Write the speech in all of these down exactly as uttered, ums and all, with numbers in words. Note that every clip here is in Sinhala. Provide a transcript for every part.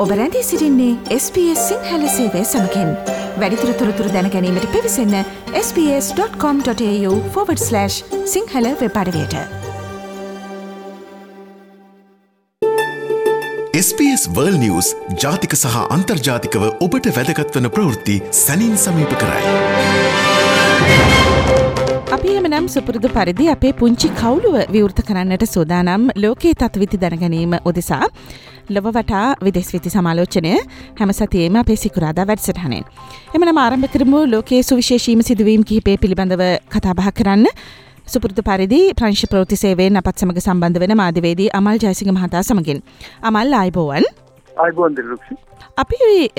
ඔබ රැඳී සිටින්නේ එස් බී එස් සිංහල සේවය සමගින්. වැඩිදුර තොරතුරු දැන ගැනීමට පිවිසන්න S B S dot com dot AU forward slash Sinhala web අඩවියට. S B S World News ජාතික සහ අන්තර්ජාතිකව ඔබට වැදගත් වන ප්‍රවෘත්ති සැනින් සමීප කරයි. අපි එමනම් සුපුරුදු පරිදි අපේ පුංචි කවුළුව විවෘත කරන්නට සූදානම් ලෝකයේ තත්විති දැනගැනීම උදෙසා ලොව වටා විදෙස් විති සමාලෝචනය හැම සතියේම අපේ සිකුරාදා වැඩසටහනෙන්. එමනම් ආරම්භ කරමු ලෝකයේ සුවිශේෂීම සිදුවීම් කිහිපය පිළිබඳව කතා බහ කරන්න. සුපුරුදු පරිදි ප්‍රංශ ප්‍රවෘත්ති සේවයෙන් අපත් සමග සම්බන්ධ වෙන මාධ්‍යවේදී අමල් ජයසිංහ මහතා සමගින්. අමල් ආයුබෝවන්. ආයුබෝවන් දිලුක්ෂි. අපි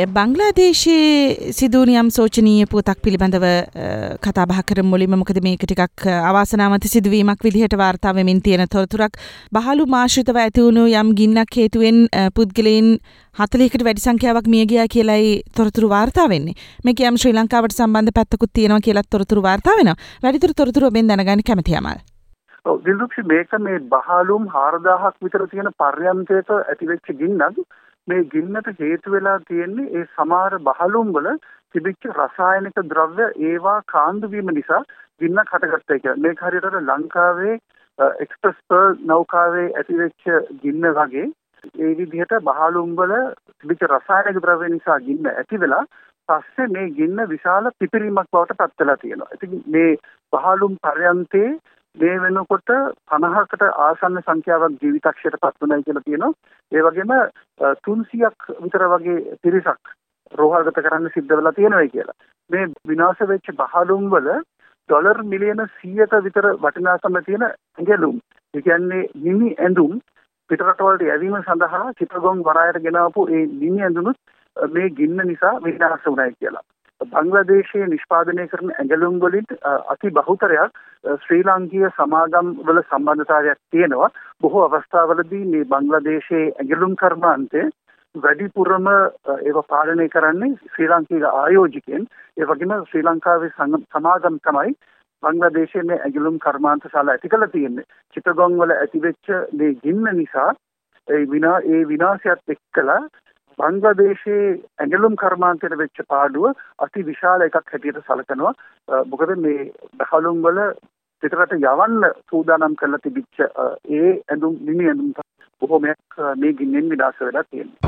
බංග්ලාදේශයේ සිදුවන සෝචනීය පුවතක් පිළිබඳව කතා බහ කරමු. මුලින්ම මොකද මේක ටිකක් අවාසනාවන්ත සිදුවීමක් විදිහට වාර්තා වෙමින් තියෙන තොරතුරක්. බහලු මාශ්‍රිතව ඇති වුණු යම් ගින්නක් හේතුවෙන් පුද්ගලයන් හතළිහකට වැඩි සංඛ්‍යාවක් මිය ගියා කියලායි තොරතුරු වාර්තා වෙන්නේ. මේක යම් ශ්‍රී ලංකාවට සම්බන්ධ පැත්තකුත් තියෙනවා කියලා තොරතුරු වාර්තා වෙනවා. වැඩිදුර තොරතුරු ඔබෙන් දැනගන්න කැමතියි අමල්. ඔව් දිලුක්ෂි, මේක මේ බහලුම් හාරදාහක් විතර තියෙන පර්යන්තයක ඇතිවෙච්ච ගින්නක්. මේ ගින්නට හේතු වෙලා තියෙන්නේ ඒ සමහර බහලුම් වල තිබිච්ච රසායනික ද්‍රව්‍ය ඒවා කාන්දු වීම නිසා ගින්නක් හටගත්තා කියලා. මේක හරියට ලංකාවේ එක්ස්ප්‍රස් පර්ල් නෞකාවේ ඇතිවෙච්ච ගින්න වගේ ඒ විදිහට බහලුම් වල තිබිච්ච රසායනික ද්‍රව්‍ය නිසා ගින්න ඇති වෙලා පස්සේ මේ ගින්න විශාල පිපිරීමක් බවට පත් වෙලා තියෙනවා. ඉතින් මේ බහලුම් පර්යන්තේ මේ වෙනකොට පනහකට ආසන්න සංඛ්‍යාවක් ජීවිතක්ෂයට පත් වුණයි කියලා තියෙනවා. ඒ වගේම තුන්සියක් විතර වගේ පිරිසක් රෝහල්ගත කරන්න සිද්ධ වෙලා තියෙනවා කියලා. මේ විනාශ වෙච්ච බහලුම් වල ඩොලර් මිලියන සීයක විතර වටිනාකම තියෙන ඇඟලුම්, ඒ කියන්නේ මිනි ඇඳුම් පිටරටවලට යැවීම සඳහා චිත්තගොන් වරායට ගෙනාවු ඒ මිනි ඇඳුනුත් මේ ගින්න නිසා විනාශ වුණයි කියලා. බංග්ලාදේශයේ නිෂ්පාදනය කරන ඇඟලුම් වලින් අති බහුතරයක් ශ්‍රී ලාංකීය සමාගම් වල සම්බන්ධතාවයක් තියෙනවා. බොහෝ අවස්ථාවලදී මේ බංග්ලාදේශයේ ඇඟලුම් කර්මාන්තය වැඩිපුරම ඒව පාලනය කරන්නේ ශ්‍රී ලාංකීය ආයෝජකයන්. ඒ වගේම ශ්‍රී ලංකාවේ සමාගම් තමයි බංග්ලාදේශයේ මේ ඇඟලුම් කර්මාන්ත ශාලා ඇති කරලා තියෙන්නේ. චිත්තගොන් වල ඇතිවෙච්ච මේ ගින්න නිසා ඒ විනා ඒ විනාශයත් එක්කලා බංග්ලාදේශයේ ඇඟලුම් කර්මාන්තයට වෙච්ච පාඩුව අති විශාල එකක් හැටියට සැලකනවා. මොකද මේ බහලුම් වල පිටරට යවන්න සූදානම් කරලා තිබිච්ච ඒ ඇඳුම් මිනි ඇඳුම් බොහෝමයක් මේ ගින්නෙන් විනාශ වෙලා තියෙනවා.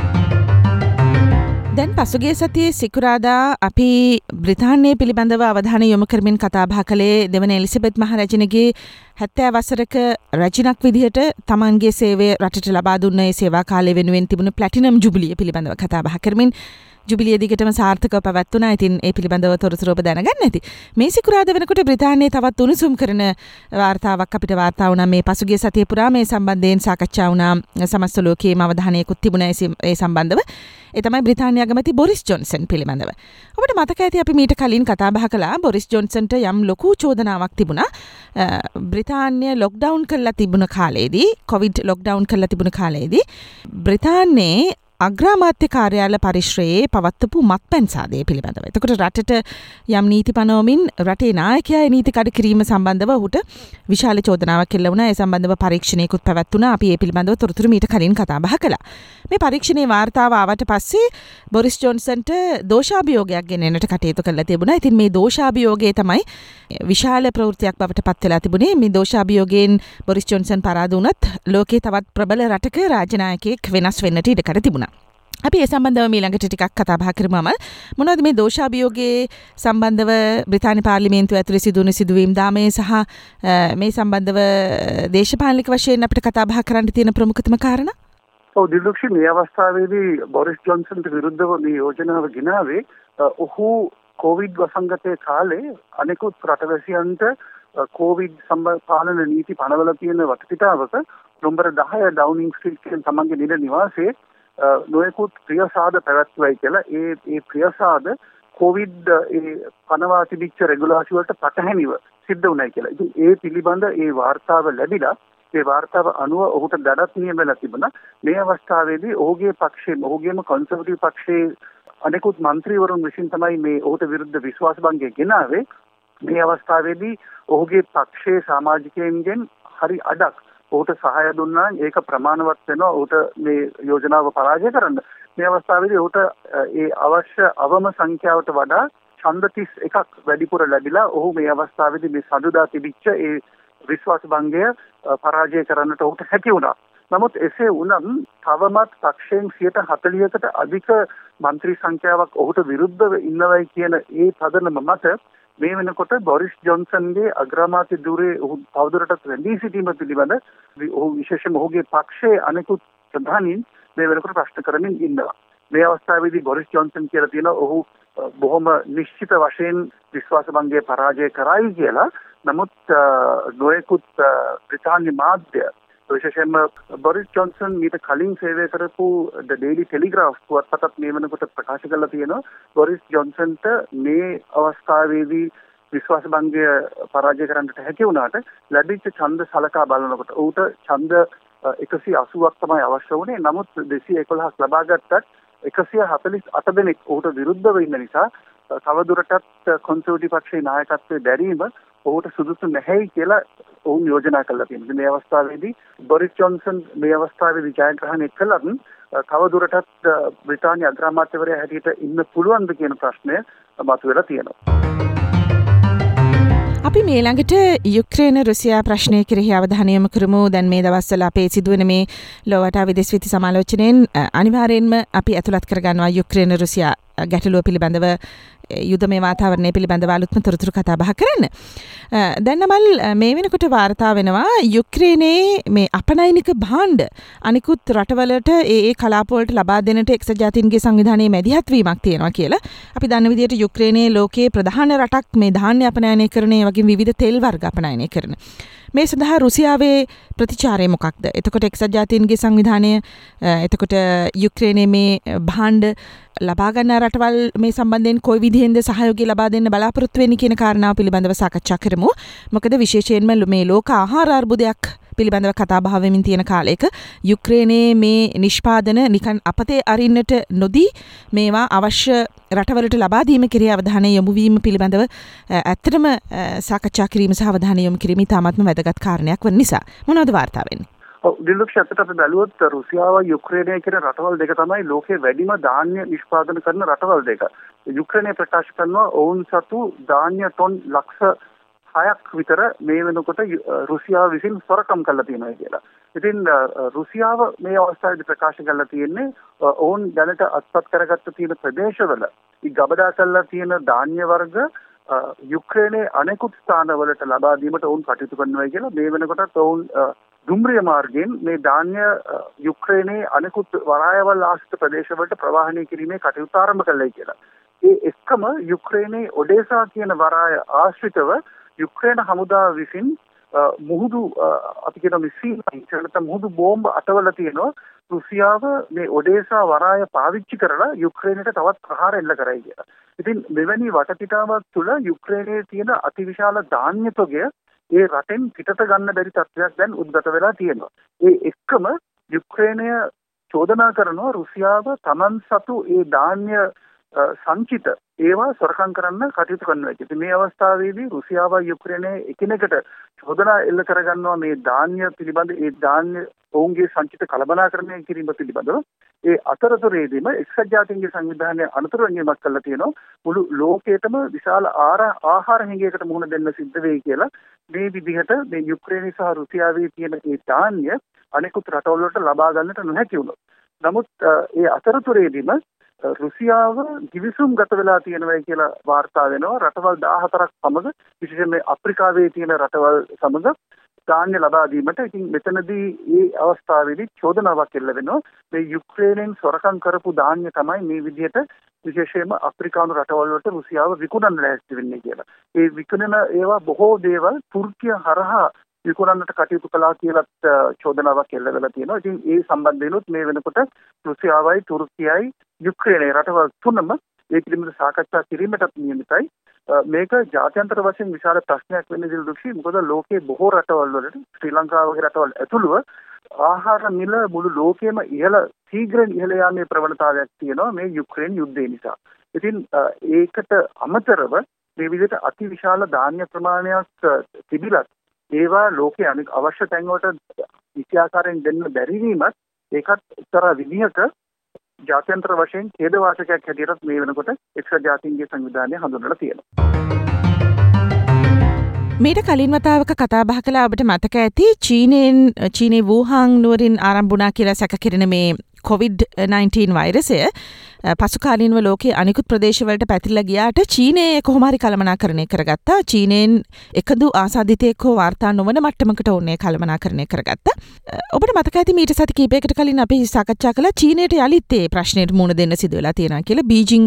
දැන් පසුගිය සතියේ සිකුරාදා අපි බ්‍රිතාන්‍යය පිළිබඳව අවධානය යොමු කරමින් කතා බහ කළේ දෙවන එලිසබෙත් මහරජනගේ හැත්තෑ වසරක රජිනක් විදිහට තමන්ගේ සේවය රටට ලබා දුන්න ඒ සේවා කාලය වෙනුවෙන් තිබුණු ප්ලැටිනම් ජුබිලිය පිළිබඳව කතා බහ කරමින් ජුබිලිය දිගටම සාර්ථකව පැවැත්වුණා. ඉතින් ඒ පිළිබඳව තොරතුරු ඔබ දැනගන්න ඇති. මේ සිකුරාදා වෙනකොට බ්‍රිතාන්‍යයේ තවත් උණුසුම් කරන වාර්තාවක් අපිට වාර්තා වුණා. මේ පසුගිය සතිය පුරා මේ සම්බන්ධයෙන් සාකච්ඡා වුණා. සමස්ත ලෝකයේම අවධානයකුත් තිබුණා ඒ සම්බන්ධව. ඒ තමයි බ්‍රිතාන්‍ය අගමැති බොරිස් ජොන්සන් පිළිබඳව. ඔබට මතක ඇති අපි මීට කලින් කතා බහ කළා බොරිස් ජොන්සන්ට යම් ලොකු චෝදනාවක් තිබුණා. බ්‍රිතාන්‍ය ලොක්ඩවුන් කරලා තිබුණ කාලේදී, කොවිඩ් ලොක්ඩවුන් කරලා තිබුණ කාලේදී බ්‍රිතාන්‍යයේ අග්‍රාමාත්‍ය කාර්යාල පරිශ්‍රයේ පවත්වපු මත්පැන් සාදය පිළිබඳව. එතකොට රටට යම් නීති පනවමින් රටේ නායකයා ඒ නීති කඩ කිරීම සම්බන්ධව ඔහුට විශාල චෝදනාවක් එල්ල වුණා. ඒ සම්බන්ධව පරීක්ෂණයකුත් පැවැත්වුණා. අපි ඒ පිළිබඳව තොරතුරු මීට කලින් කතා බහ කළා. මේ පරීක්ෂණයේ වාර්තාව ආවට පස්සේ බොරිස් ජොන්සන්ට දෝෂාභියෝගයක් ගෙනෙන්නට කටයුතු කළා තිබුණා. ඉතින් මේ දෝෂාභියෝගය තමයි විශාල ප්‍රවෘත්තියක් බවට පත් වෙලා තිබුණේ. මේ දෝෂාභියෝගයෙන් බොරිස් ජොන්සන් පරාද වුණත් ලෝකයේ තවත් ප්‍රබල රටක රාජ්‍ය නායකයෙක් වෙනස් වෙන්නට ඉඩකඩ තිබුණා. අපි ඒ සම්බන්ධව ඊළඟට ටිකක් කතා බහ කරමු. අමල්, මොනවද මේ දෝෂාභියෝගයේ සම්බන්ධව බ්‍රිතාන්‍ය පාර්ලිමේන්තුව ඇතුලේ සිදුවන සිදුවීම් දාමය සහ මේ සම්බන්ධව දේශපාලනික වශයෙන් අපිට කතා බහ කරන්න තියෙන ප්‍රමුඛතම කාරණා? ඔව් දිලුක්ෂි, මේ අවස්ථාවේදී බොරිස් ජොන්සන්ට විරුද්ධව මේ යෝජනාව ගෙනාවේ ඔහු කොවිඩ් වසංගතයේ කාලේ අනෙකුත් රටවැසියන්ට කොවිඩ් සම්බන්ධ පාලන නීති පනවලා තියෙන වටපිටාවක නම්බර දහය ඩවුනින් ස්ට්‍රීට් කියන තමන්ගේ නිල නිවාසයේ නොයෙකුත් ක්‍රියාසාද පැවැත්වුවයි කියලා. ඒ ඒ ක්‍රියාසාද කොවිඩ් ඒ පනවා තිබිච්ච රෙගුලාසි වලට පටහැනිව සිද්ධ වුණයි කියලා. ඉතින් ඒ පිළිබඳ ඒ වාර්තාව ලැබිලා ඒ වාර්තාව අනුව ඔහුට දඩත් නියම වෙලා තිබුණා. මේ අවස්ථාවේදී ඔහුගේ පක්ෂයේ ඔහුගේම කන්සර්වටිව් පක්ෂයේ අනෙකුත් മന്ത്രിවරුන් විසින් තමයි මේ ඔහුට විරුද්ධ විශ්වාස භංගය ගෙනාවේ. මේ අවස්ථාවේදී ඔහුගේ පක්ෂයේ සමාජිකයන්ගෙන් හරි අඩක් ඔහුට සහාය දුන්නා. ඒක ප්‍රමාණවත් වෙනවා ඔහුට මේ යෝජනාව පරාජය කරන්න. මේ අවස්ථාවේදී ඔහුට ඒ අවශ්‍ය අවම සංඛ්‍යාවට වඩා ඡන්ද තිස් එකක් වැඩිපුර ලැබිලා ඔහු මේ අවස්ථාවේදී මේ සඳුදා තිබිච්ච ඒ විශ්වාස භංගය පරාජය කරන්නට ඔහුට හැකි වුණා. නමුත් එසේ වුණත් තවමත් පක්ෂයෙන් සියයට හතළිහකට අධික മന്ത്രി සංඛ්‍යාවක් ඔහුට විරුද්ධව ඉන්නවයි කියන ඒ පදනම මත මේ වෙනකොට බොරිස් ජොන්සන්ගේ අග්‍රාමාත්‍ය ධුරේ ඔහු තවදුරටත් රැඳී සිටීම පිළිබඳ ඔහු විශේෂයෙන්ම ඔහුගේ පක්ෂයේ අනෙකුත් ප්‍රධානීන් මේ වෙනකොට ප්‍රශ්න කරමින් ඉන්නවා. මේ අවස්ථාවේදී බොරිස් ජොන්සන් කියලා තියෙනවා ඔහු බොහොම නිශ්චිත වශයෙන් විශ්වාස භංගය පරාජය කරයි කියලා. නමුත් නොයෙකුත් බ්‍රිතාන්‍ය මාධ්‍ය විශේෂයෙන්ම බොරිස් ජොන්සන් ඊට කලින් සේවය කරපු ද ඩේලි ටෙලිග්‍රාෆ් පුවත්පතත් මේ වෙනකොට ප්‍රකාශ කරලා තියෙනවා බොරිස් ජොන්සන්ට මේ අවස්ථාවේදී විශ්වාස භංගය පරාජය කරන්නට හැකි වුණාට ලැබිච්ච ඡන්ද සලකා බලනකොට ඌට ඡන්ද එකසිය අසූවක් තමයි අවශ්‍ය වුණේ. නමුත් දෙසිය එකොළහක් ලබා ගත්තත් එකසිය හතළිස් අට දෙනෙක් ඌට විරුද්ධව ඉන්න නිසා තවදුරටත් කොන්සර්වටිව් පක්ෂයේ නායකත්වයේ දැරීම ඔහුට සුදුසු නැහැයි කියලා ඔවුන් යෝජනා කළා තියෙනවා. මේ අවස්ථාවේදී බොරිස් ජොන්සන් මේ අවස්ථාවේදී ජයග්‍රහණය කළත් තවදුරටත් බ්‍රිතාන්‍ය අග්‍රාමාත්‍යවරයා හැටියට ඉන්න පුළුවන්ද කියන ප්‍රශ්නය මතුවලා තියෙනවා. අපි මේ ළඟට යුක්‍රේන රුසියා ප්‍රශ්නය කෙරෙහි අවධානය යොමු කරමු. දැන් මේ දවස්වල අපේ සිදුවන මේ ලෝවට විදේශ විත්ති සමාලෝචනයෙන් අනිවාර්යෙන්ම අපි ඇතුළත් කරගන්නවා යුක්‍රේන රුසියා ගැටලුව පිළිබඳව යුදමය වාතාවරණය පිළිබඳව අලුත්ම තොරතුරු කතා බහ කරන්න. දැන් නමල් මේ වෙනකොට වාර්තා වෙනවා යුක්‍රේනයේ මේ අපනයනික භාණ්ඩ අනිකුත් රටවලට ඒ ඒ කලාපවලට ලබා දෙන්නට එක්සත් ජාතීන්ගේ සංවිධානයේ මැදිහත් වීමක් තියෙනවා කියලා. අපි දන්න විදිහට යුක්‍රේනයේ ලෝකයේ ප්‍රධාන රටක් මේ ධාන්‍ය අපනයනය කරන ඒ වගේ විවිධ තෙල් වර්ග අපනයනය කරන. මේ සඳහා රුසියාවේ ප්‍රතිචාරය මොකක්ද? එතකොට එක්සත් ජාතීන්ගේ සංවිධානය එතකොට යුක්‍රේනයේ මේ භාණ්ඩ ලබා ගන්න රටවල් මේ සම්බන්ධයෙන් කොයි විදිහෙන්ද සහයෝගය ලබා දෙන්න බලාපොරොත්තු වෙන්නේ කියන කාරණාව පිළිබඳව සාකච්ඡා කරමු. මොකද විශේෂයෙන්ම මේ ලෝක ආහාර අර්බුදයක් පිළිබඳව කතා බහ වෙමින් තියෙන කාලයක යුක්‍රේනයේ මේ නිෂ්පාදන නිකන් අපතේ අරින්නට නොදී මේවා අවශ්‍ය රටවලට ලබා දීම කෙරෙහි අවධානය යොමු වීම පිළිබඳව ඇත්තටම සාකච්ඡා කිරීම සහ අවධානය යොමු කිරීම ඉතාමත්ම වැදගත් කාරණයක් වන නිසා මොනවද වාර්තා වෙන්නේ? ඔව් දිලුක්ෂ අතට අපි බැලුවොත් රුසියාව යුක්‍රේනය කියන රටවල් දෙක තමයි ලෝකයේ වැඩිම ධාන්‍ය නිෂ්පාදනය කරන රටවල් දෙක. යුක්‍රේනය ප්‍රකාශ කරනවා ඔවුන් සතු ධාන්‍ය टन ලක්ෂ හයක් විතර මේ වෙනකොට රුසියාව විසින් සොරකම් කරලා තියෙනවා කියලා. ඉතින් රුසියාව මේ අවස්ථාවේදී ප්‍රකාශ කරලා තියෙන්නේ ඔවුන් දැනට අත්පත් කරගත්ත තියෙන ප්‍රදේශවල ಈ ගබඩා කරලා තියෙන ධාන්‍ය වර්ග යුක්‍රේනයේ අනෙකුත් ස්ථානවලට ලබා දීමට ඔවුන් කටයුතු කරනවා කියලා. මේ වෙනකොටත් ඔවුන් දුම්රිය මාර්ගයෙන් මේ ධාන්‍ය යුක්‍රේනයේ අනෙකුත් වරායවල් ආශ්‍රිත ප්‍රදේශවලට ප්‍රවාහනය කිරීමේ කටයුතු ආරම්භ කළයි කියලා. ඒ එක්කම යුක්‍රේනයේ ඔඩේසා කියන වරාය ආශ්‍රිතව යුක්‍රේන හමුදාව විසින් මුහුදු අපි කියන මිසයිල් නැත්නම් මුහුදු බෝම්බ අටවල තියෙනවා රුසියාව මේ ඔඩේසා වරාය පාවිච්චි කරලා යුක්‍රේනයට තවත් ප්‍රහාර එල්ල කරයි කියලා. ඉතින් මෙවැනි වටපිටාවක් තුළ යුක්‍රේනයේ තියෙන අතිවිශාල ධාන්‍ය තොගය ඒ රටෙන් පිටත ගන්න බැරි තත්ත්වයක් දැන් උද්ගත වෙලා තියෙනවා. ඒ එක්කම යුක්‍රේනය චෝදනා කරනවා රුසියාව තමන් සතු ඒ ධාන්‍ය සංචිත ඒවා සොරකම් කරන්න කටයුතු කරනවා කියලා. මේ අවස්ථාවේදී රුසියාව යුක්‍රේනය එකිනෙකට චෝදනා එල්ල කරගන්නවා මේ ධාන්‍ය පිළිබඳ ඒ ධාන්‍ය ඔවුන්ගේ සංචිත කළමනාකරණය කිරීම පිළිබඳව. ඒ අතරතුරේදීම එක්සත් ජාතීන්ගේ සංවිධානය අනුතර වෙනීමක් කළා තියෙනවා මුළු ලෝකයටම විශාල ආහාර හිඟයකට මුහුණ දෙන්න සිද්ධ වෙයි කියලා. මේ විදිහට මේ යුක්‍රේනය සහ රුසියාවේ තියෙන ඒ ධාන්‍ය අනෙකුත් රටවල් වලට ලබා ගන්නට නොහැකි වුණා. නමුත් ඒ අතරතුරේදීම රුසියාව කිවිසුම් ගත වෙලා තියෙනවා කියලා වාර්තා වෙනවා. රටවල් දහහතරක් සමග විශේෂයෙන්ම අප්‍රිකාවේ තියෙන රටවල් සමග ධාන්‍ය ලබා දීමට. ඉතින් මෙතනදී මේ අවස්ථාවේදී චෝදනාවක් එල්ල වෙනවා. මේ යුක්‍රේනයෙන් සොරකම් කරපු ධාන්‍ය තමයි මේ විදිහට විශේෂයෙන්ම අප්‍රිකානු රටවල් වලට රුසියාව විකුණන්න ලෑස්ති වෙන්නේ කියලා. ඒ විකුණන ඒවා බොහෝ දේවල් තුර්කිය හරහා විකුණන්නට කටයුතු කළා කියලාත් චෝදනාවක් එල්ල වෙලා තියෙනවා. ඉතින් ඒ සම්බන්ධයෙන්ුත් මේ වෙනකොට රුසියාවයි තුර්කියයි යුක්‍රේනයේ රටවල් තුනම ඒ පිළිබඳව සාකච්ඡා කිරීමටත් නියමිතයි. මේක ජාත්‍යන්තර වශයෙන් විශාල ප්‍රශ්නයක් වෙන්නේ දිලුක්ෂි. මොකද ලෝකයේ බොහෝ රටවල් වලට ශ්‍රී ලංකාව වගේ රටවල් ඇතුළුව ආහාර මිල මුළු ලෝකෙම ඉහළ ශීඝ්‍රයෙන් ඉහළ යාමේ ප්‍රවණතාවයක් තියෙනවා මේ යුක්‍රේන යුද්ධය නිසා. ඉතින් ඒකට අමතරව මේ විදිහට අතිවිශාල ධාන්‍ය ප්‍රමාණයක් තිබිලත් ඒවා ලෝකයේ අනෙක් අවශ්‍ය තැන්වලට විෂයාකාරයෙන් දෙන්න බැරි වීමත් ඒකත් එක්තරා විදිහක ජාත්‍යන්තර වශයෙන් ඛේදවාචකයක් හැටියට මේ වෙනකොට එක්සත් ජාතීන්ගේ සංවිධානය හඳුන්වලා තියෙනවා. මීට කලින් වතාවක කතා බහ කළා ඔබට මතක ඇති චීනෙන් චීනයේ වූහාන් නුවරින් ආරම්භ වුණා කියලා සැක කෙරෙන මේ කොවිඩ් නයින්ටීන් වෛරසය පසු කාලීනව ලෝකයේ අනිකුත් ප්‍රදේශවලට පැතිරලා ගියාට චීනයේ කොහොම හරි කළමනාකරණය කරගත්තා. චීනෙන් එකදු ආසාදිතයෙක් හෝ වාර්තා නොවන මට්ටමකට ඕනේ කළමනාකරණය කරගත්තා. ඔබට මතක ඇති මීට සති කිහිපයකට කලින් අපි සාකච්ඡා කළා චීනයට යලිත් ඒ ප්‍රශ්නෙට මුහුණ දෙන්න සිදු වෙලා තියෙනවා කියලා. බීජිං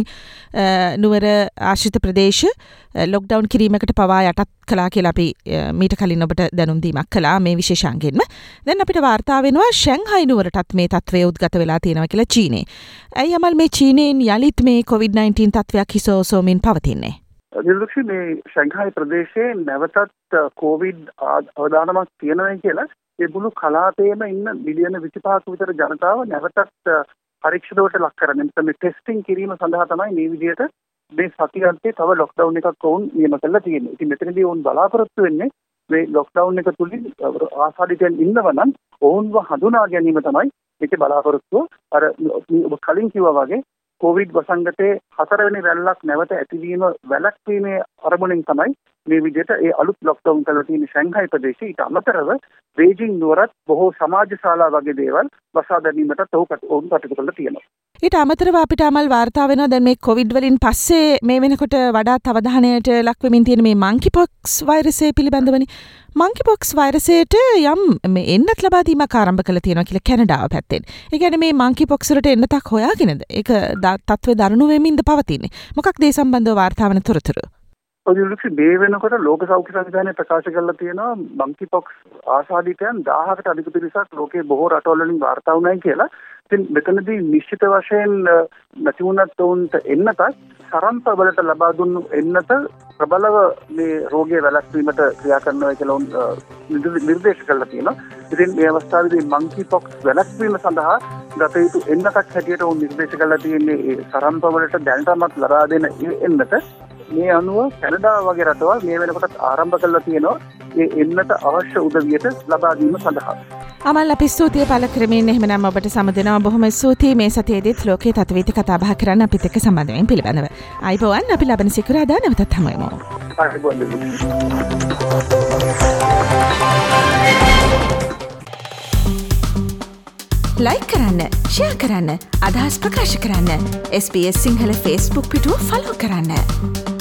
නුවර ආශ්‍රිත ප්‍රදේශ ලොක්ඩවුන් කිරීමකට පවා යටත් කළා කියලා අපි මීට කලින් ඔබට දැනුම් දීමක් කළා මේ විශේෂාංගෙන්ම. දැන් අපිට වාර්තා වෙනවා ෂැන්හයි නුවරටත් මේ තත්ත්වය උද්ගත වෙලා තියෙනවා කියලා චීනේ. ඇයි අමල් මේ චීනයෙන් යලිත් මේ කොවිඩ් නයින්ටීන් තත්ත්වයක් හිසෝසෝමින් පවතින්නේ? නිර්ලක්ෂි මේ ෂැන්හයි ප්‍රදේශයේ නැවතත් කොවිඩ් අවදානමක් තියෙනවා කියලා ඒ මුළු කලාපයේම ඉන්න මිලියන විසිපහක විතර ජනතාව නැවතත් පරීක්ෂණයට ලක් කරන්නේ. මේ ටෙස්ටිං කිරීම සඳහා තමයි මේ විදිහට මේ සතියන්තේ තව ලොක්ඩවුන් එකක් වුන් නියම කරලා තියෙන්නේ. ඉතින් මෙතනදී වුන් බලාපොරොත්තු වෙන්නේ මේ ලොක්ඩවුන් එක තුලින් ආසාදිතයන් ඉන්නවනම් ඔවුන්ව හඳුනා ගැනීම තමයි මේකේ බලාපොරොත්තුව. අර ඔබ කලින් කිව්වා වගේ කොවිඩ් වසංගතයේ හතරවෙනි රැල්ලක් නැවත ඇතිවීම වැළැක්වීමේ අරමුණෙන් තමයි මේ විදිහට ඒ අලුත් ලොක්ඩවුන් කරලා තියෙන ෂැන්හයි ප්‍රදේශයේ ඊට අමතරව බීජිං නුවරත් බොහෝ සමාජ ශාලා වගේ දේවල් වසා දැමීමට ඔවුන් කටයුතු කරලා තියෙනවා. ඊට අමතරව අපිට අමල් වාර්තා වෙනවා දැන් මේ කොවිඩ් වලින් පස්සේ මේ වෙනකොට වඩාත් අවධානයට ලක් වෙමින් තියෙන මේ මංකිපොක්ස් වෛරසය පිළිබඳවනේ. මංකිපොක්ස් වෛරසයට යම් මේ එන්නත් ලබා දීමක් ආරම්භ කළා තියෙනවා කියලා කැනඩාව පැත්තෙන්. ඒ කියන්නේ මේ මංකිපොක්ස් වලට එන්නතක් හොයාගෙනද? ඒක තත්ත්වය දරුණු වෙමින්ද පවතින්නේ. මොකක්ද ඒ සම්බන්ධව වාර්තා වන තොරතුරු? ඔයලුක්ෂි මේ වෙනකොට ලෝක සෞඛ්‍ය සංවිධානය ප්‍රකාශ කරලා තියෙනවා මංකිපොක්ස් ආසාදිතයන් දහයකට අධික පිරිසක් ලෝකයේ බොහෝ රටවල් වලින් වාර්තා වුණායි කියලා. ඉතින් මෙතනදී නිශ්චිත වශයෙන් නැති වුණත් උන්ට එන්නතත් සරම්ප වලට ලබා දුන්නු එන්නත ප්‍රබලව මේ රෝගය වැළැක්වීමට ක්‍රියා කරනවා කියලා උන් නිර්දේශ කරලා තියෙනවා. ඉතින් මේ අවස්ථාවේදී මංකිපොක්ස් වැළැක්වීම සඳහා ගත යුතු එන්නතක් හැටියට උන් නිර්දේශ කරලා තියෙන්නේ ඒ සරම්ප වලට දැනටමත් ලබා දෙන එන්නත. මේ අනුව කැනඩාව වගේ රටවල් මේ වෙනකොට ආරම්භ කරලා තියෙනවා ඒ එන්නත අවශ්‍ය උදවියට ලබා දීම සඳහා. අමල් අපි ස්තුතිය පළ කරමින් එහෙමනම් ඔබට සමදෙනවා බොහොම ස්තුතියි මේ සතියේදීත් ලෝකයේ තත්ත්වීති කතා බහ කරන්න අපිත් එක්ක සම්බන්ධ වෙමින් පිළිබඳව. ආයිබෝවන් අපි ලබන සිකුරාදා නැවතත් හමු වෙමු. ආයිබෝවන්. ලයික් කරන්න, ෂෙයා කරන්න, අදහස් ප්‍රකාශ කරන්න. S B S Sinhala Facebook පිටුව ෆලෝ කරන්න.